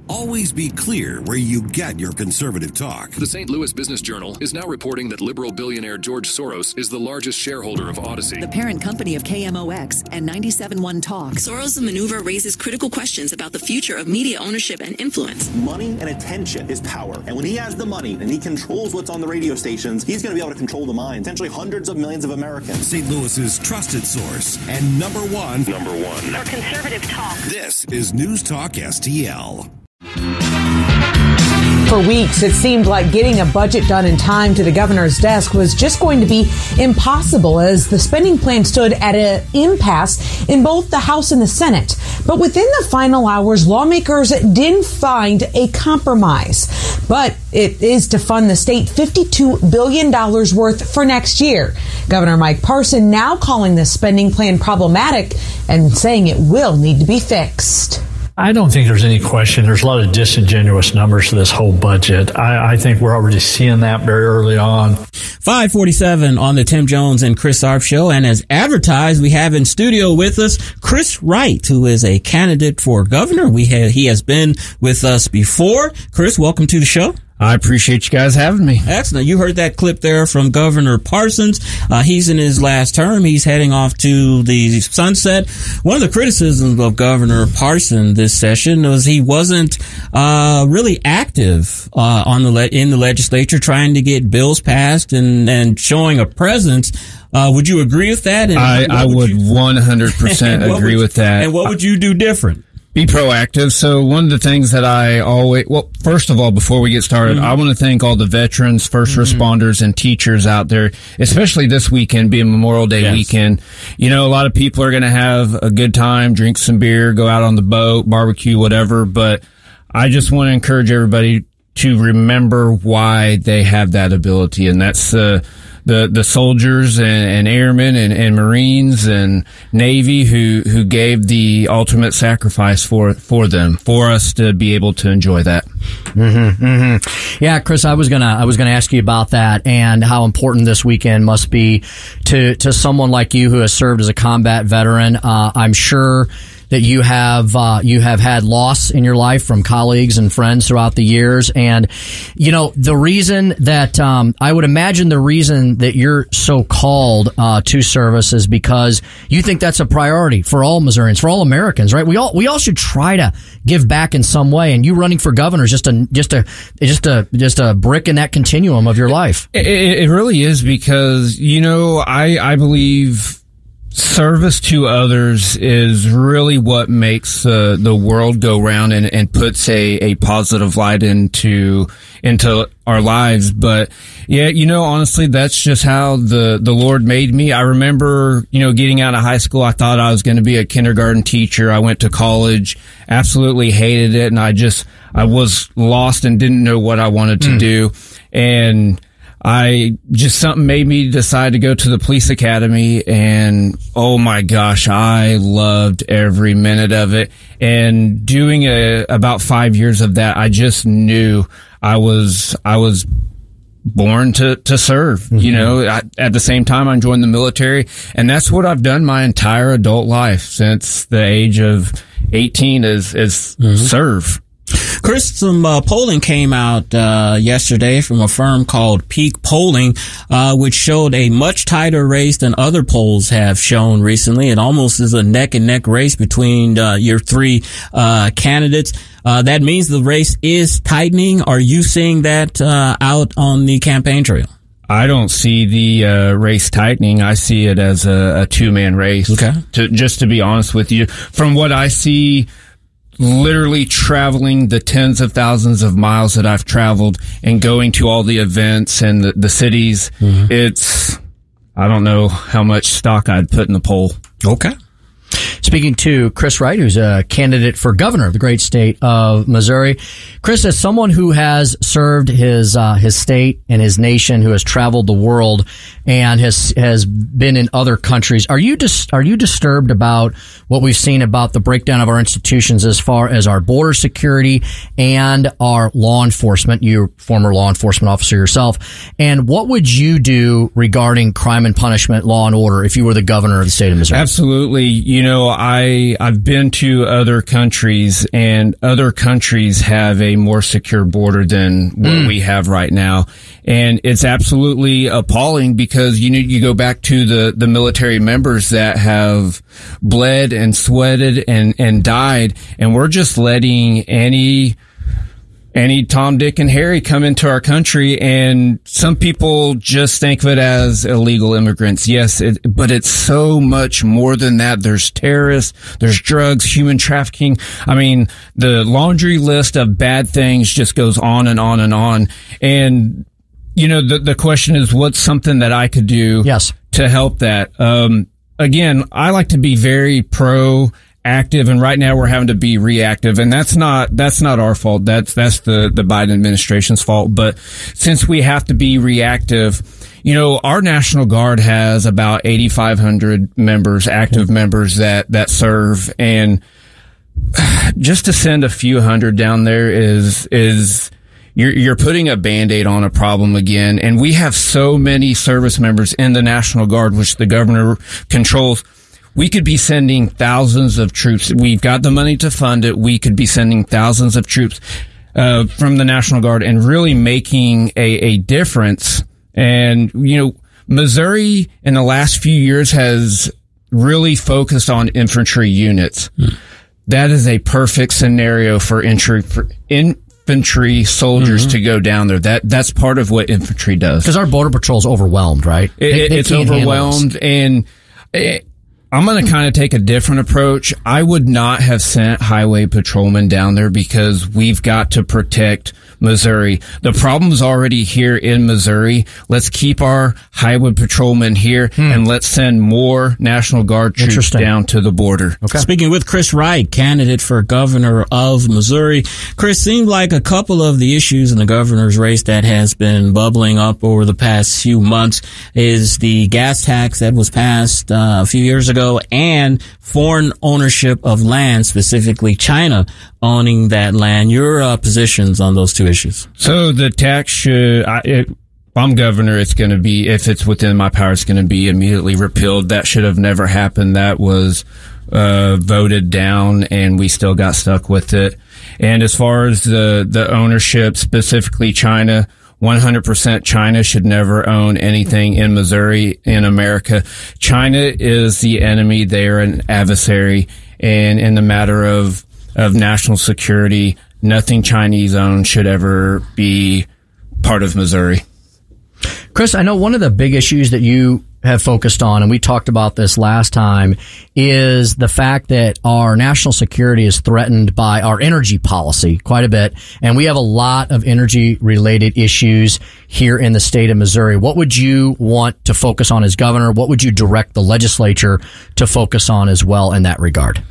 Always be clear where you get your conservative talk. The St. Louis Business Journal is now reporting that liberal billionaire George Soros is the largest shareholder of Odyssey, the parent company of KMOX and 97.1 Talk. Soros' maneuver raises critical questions about the future of media ownership and influence. Money and attention is power. And when he has the money and he controls what's on the radio stations, he's going to be able to control the minds, potentially hundreds of millions of Americans. St. Louis's trusted source and number one for conservative talk. This is News Talk STL. For weeks, it seemed like getting a budget done in time to the governor's desk was just going to be impossible as the spending plan stood at an impasse in both the House and the Senate. But within the final hours, lawmakers didn't find a compromise. But it is to fund the state $52 billion worth for next year. Governor Mike Parson now calling this spending plan problematic and saying it will need to be fixed. I don't think there's any question. There's a lot of disingenuous numbers to this whole budget. I think we're already seeing that very early on. 5:47 on the Tim Jones and Chris Arp Show. And as advertised, we have in studio with us Chris Wright, who is a candidate for governor. He has been with us before. Chris, welcome to the show. I appreciate you guys having me. Excellent. You heard that clip there from Governor Parsons. He's in his last term. He's heading off to the sunset. One of the criticisms of Governor Parsons this session was he wasn't really active in the legislature trying to get bills passed and showing a presence. Would you agree with that? And I would 100% agree with that. And what would you do different? Be proactive. So one of the things that first of all, before we get started, I want to thank all the veterans, first responders, and teachers out there, especially this weekend being Memorial Day weekend. You know, a lot of people are going to have a good time, drink some beer, go out on the boat, barbecue, whatever. But I just want to encourage everybody to remember why they have that ability. And that's, the soldiers and airmen and Marines and Navy who gave the ultimate sacrifice for them, for us to be able to enjoy that. Yeah, Chris, I was gonna ask you about that and how important this weekend must be to someone like you who has served as a combat veteran. I'm sure that you have had loss in your life from colleagues and friends throughout the years. And, you know, the reason that, I would imagine the reason that you're so called, to service is because you think that's a priority for all Missourians, for all Americans, right? We all should try to give back in some way. And you running for governor is just a brick in that continuum of your life. It really is because, you know, I believe service to others is really what makes the world go round and puts a positive light into our lives. But yeah, you know, honestly, that's just how the Lord made me. I remember, you know, getting out of high school, I thought I was going to be a kindergarten teacher. I went to college, absolutely hated it, and I was lost and didn't know what I wanted to do. And something made me decide to go to the police academy, and oh my gosh, I loved every minute of it. And doing about 5 years of that, I just knew I was born to serve. You know, at the same time, I joined the military, and that's what I've done my entire adult life since the age of 18 is serve. Chris, some polling came out yesterday from a firm called Peak Polling, which showed a much tighter race than other polls have shown recently. It almost is a neck-and-neck race between your three candidates. That means the race is tightening. Are you seeing that out on the campaign trail? I don't see the race tightening. I see it as a two-man race. Okay. Just to be honest with you, from what I see, literally traveling the tens of thousands of miles that I've traveled and going to all the events and the cities, I don't know how much stock I'd put in the poll. Okay. Speaking to Chris Wright, who's a candidate for governor of the great state of Missouri. Chris, as someone who has served his state and his nation, who has traveled the world and has been in other countries, are you disturbed about what we've seen about the breakdown of our institutions as far as our border security and our law enforcement? You're a former law enforcement officer yourself. And what would you do regarding crime and punishment, law and order, if you were the governor of the state of Missouri? Absolutely. You know, I've been to other countries, and other countries have a more secure border than what we have right now. And it's absolutely appalling because, you go back to the military members that have bled and sweated and died, and we're just letting any Tom, Dick, and Harry come into our country, and some people just think of it as illegal immigrants. Yes, but it's so much more than that. There's terrorists, there's drugs, human trafficking. I mean, the laundry list of bad things just goes on and on and on. And, the question is, what's something that I could do to help that? Again, I like to be very proactive, and right now we're having to be reactive, and that's not our fault. That's the Biden administration's fault. But since we have to be reactive, our National Guard has about 8,500 members, active members that serve, and just to send a few hundred down there is you're putting a Band-Aid on a problem again. And we have so many service members in the National Guard, which the governor controls. We could be sending thousands of troops. We've got the money to fund it. We could be sending thousands of troops from the National Guard and really making a difference. And, Missouri in the last few years has really focused on infantry units. That is a perfect scenario for infantry soldiers to go down there. That's part of what infantry does. Because our border patrol's overwhelmed, right? It's overwhelmed, and I'm going to kind of take a different approach. I would not have sent highway patrolmen down there because we've got to protect Missouri. The problem's already here in Missouri. Let's keep our highway patrolmen here and let's send more National Guard troops down to the border. Okay. Speaking with Chris Wright, candidate for governor of Missouri. Chris, seemed like a couple of the issues in the governor's race that has been bubbling up over the past few months is the gas tax that was passed a few years ago and foreign ownership of land, specifically China owning that land. Your positions on those two issues? So the tax should, if I'm governor, it's going to be, if it's within my power, it's going to be immediately repealed. That should have never happened. That was voted down, and we still got stuck with it. And as far as the ownership, specifically China, 100% China should never own anything in Missouri, in America. China is the enemy. They are an adversary. And in the matter of national security, nothing Chinese owned should ever be part of Missouri. Chris, I know one of the big issues that you have focused on, and we talked about this last time, is the fact that our national security is threatened by our energy policy quite a bit. And we have a lot of energy related issues here in the state of Missouri. What would you want to focus on as governor? What would you direct the legislature to focus on as well in that regard?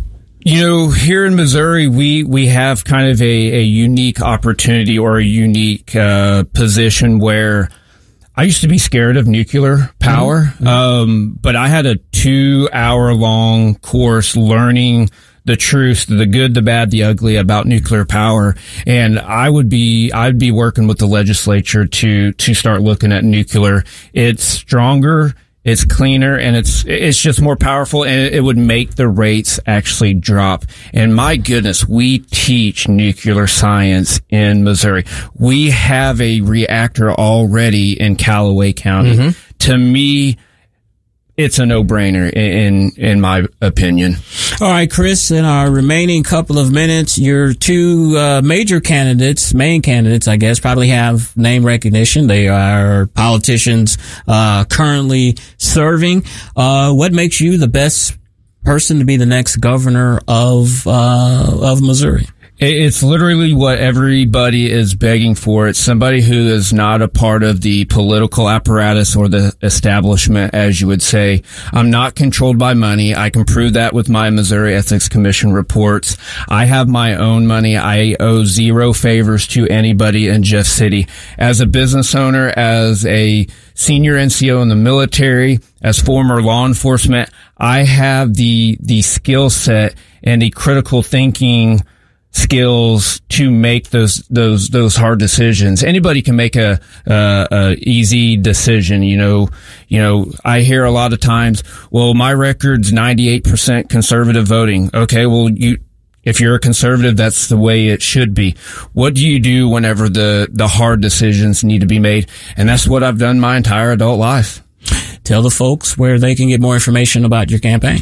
Here in Missouri, we have kind of a unique opportunity or a unique position where I used to be scared of nuclear power, but I had a 2-hour-long course learning the truth, the good, the bad, the ugly about nuclear power. And I'd be working with the legislature to start looking at nuclear. It's stronger, it's cleaner, and it's just more powerful, and it would make the rates actually drop. And my goodness, we teach nuclear science in Missouri. We have a reactor already in Callaway County. To me, it's a no-brainer in my opinion. All right, Chris, in our remaining couple of minutes, your two main candidates, I guess, probably have name recognition. They are politicians currently serving. What makes you the best person to be the next governor of Missouri? It's literally what everybody is begging for. It's somebody who is not a part of the political apparatus or the establishment, as you would say. I'm not controlled by money. I can prove that with my Missouri Ethics Commission reports. I have my own money. I owe zero favors to anybody in Jeff City. As a business owner, as a senior NCO in the military, as former law enforcement, I have the skill set and the critical thinking skills to make those hard decisions. Anybody can make a easy decision. I hear a lot of times, well, my record's 98% conservative voting. Okay. Well, if you're a conservative, that's the way it should be. What do you do whenever the hard decisions need to be made? And that's what I've done my entire adult life. Tell the folks where they can get more information about your campaign.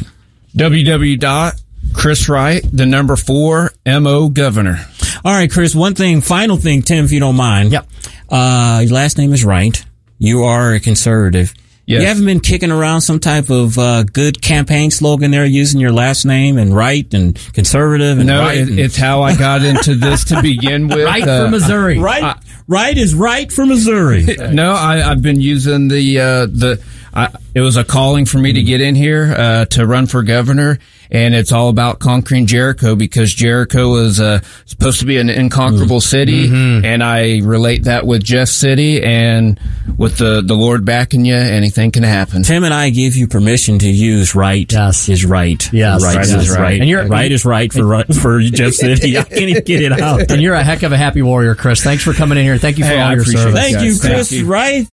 Chris Wright, 4 MO Governor. All right, Chris, final thing, Tim, if you don't mind. Yep. Your last name is Wright. You are a conservative. Yes. You haven't been kicking around some type of good campaign slogan there using your last name and Wright and conservative? And no, Wright it's how I got into this to begin with. Right for Missouri. Wright is right for Missouri. No, I've been using it was a calling for me to get in here to run for governor, and it's all about conquering Jericho, because Jericho is supposed to be an inconquerable city, and I relate that with Jeff City, and with the Lord backing you, anything can happen. Tim and I give you permission to use Right is right. Yes. Right is right. And Right is right for Jeff City. I can't even get it out. And you're a heck of a happy warrior, Chris. Thanks for coming in here. Thank you for all your service. Thank you, Chris Wright.